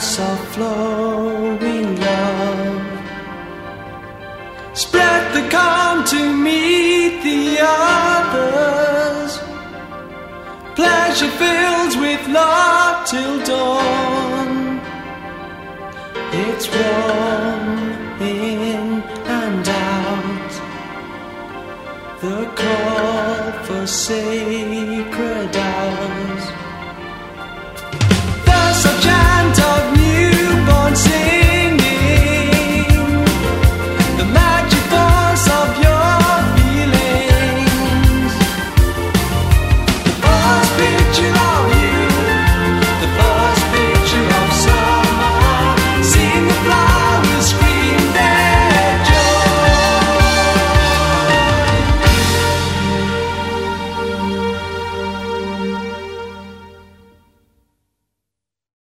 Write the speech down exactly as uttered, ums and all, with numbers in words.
soft flowing love. Spread the calm to meet the others. Pleasure fills with love till dawn. It's warm in and out. The call for saving